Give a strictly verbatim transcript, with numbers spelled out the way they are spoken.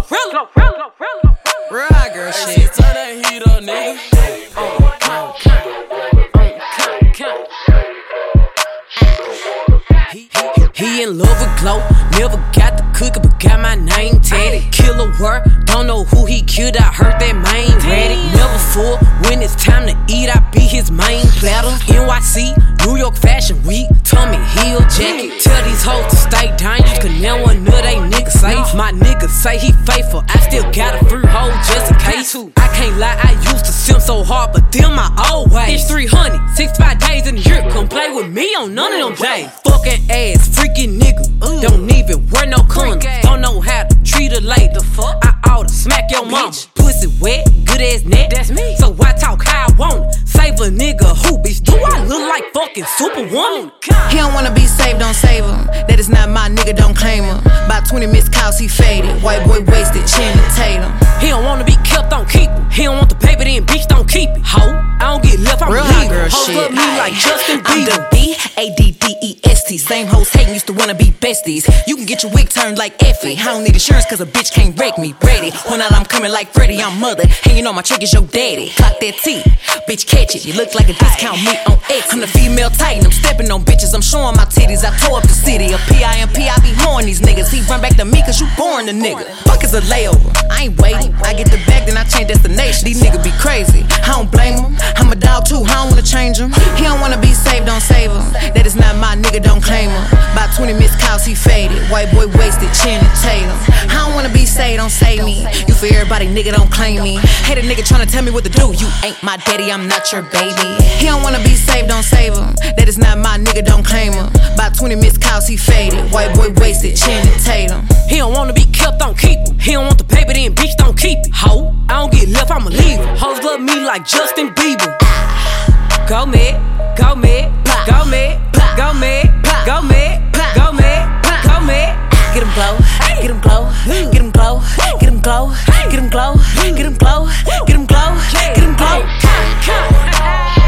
Glorilla. Real hot girl shit. Turn that heat up, nigga. He, he, he in love with Glow. Never got the cookie, but got my name tatted. Killer word, don't know who he killed. I heard that main ready. Never full when it's time to eat. I be his main platter. N Y C, New York Fashion Week. Tommy Hill jacket. Tell these hoes to stay dangerous, cause now one of they niggas safe. My niggas say he faithful. I still got a free hoe just in case. I can't lie, I used to sim so hard, but them my old ways. It's three hundred, sixty-five days in the year. Come play with me on none of them days. Fucking ass, freaking nigga. Ooh. Don't even wear no condoms. Don't know how to treat a lady. The fuck? I oughta smack your mama. Pussy wet, good ass neck. That's me. So I talk how I want it. Save a nigga who, bitch? Do I look like fucking Superwoman? He don't wanna be saved, don't save him. That is not my nigga, don't claim him. By twenty missed calls, he faded. White boy wasted, Channing Tatum. He don't wanna be kept, don't keep him. He don't want the paper, then bitch, don't keep it. Ho, I don't get left, I'm real hot girl shit. Hold up me like Justin Bieber. I'm the B A D D E S T. Same hoes hating, used to wanna be besties. You can get your wig turned like Effie. I don't need insurance cause a bitch can't wreck me. Ready, when out I'm coming like Freddy, I'm mother. Hanging on my trick is your daddy. Clock that T, bitch catch it. You look like a discount meat on X. I'm the female titan, I'm stepping on bitches. I'm showing my titties, I tore up the city. A P I M P, I be horn these niggas. He run back to me cause you born the nigga. Fuck is a layover, I ain't waiting. I get the bag, then I change destination. These niggas be crazy, I don't blame them. I'm a dog too, I don't wanna change him. He don't wanna be saved, don't save him. That is not my nigga, don't claim him. By twenty missed calls, he faded. White boy wasted, Channing Tatum. I don't wanna be saved, don't save me. You for everybody, nigga, don't claim me. Hate a nigga tryna tell me what to do. You ain't my daddy, I'm not your baby. He don't wanna be saved, don't save him. That is not my nigga, don't claim him. By twenty missed calls, he faded. White boy wasted, Channing Tatum. He don't wanna be kept, don't keep him. He don't want the paper, then bitch, don't keep it. Ho, I don't get left, I'ma leave him. Hoes love me like Justin Bieber. Go mad, go mad, go mad, go mad, go mad, go mad, go mad. Get him glow, get him glow, get him glow, get him glow, get him glow, get him glow, get him glow, get him glow.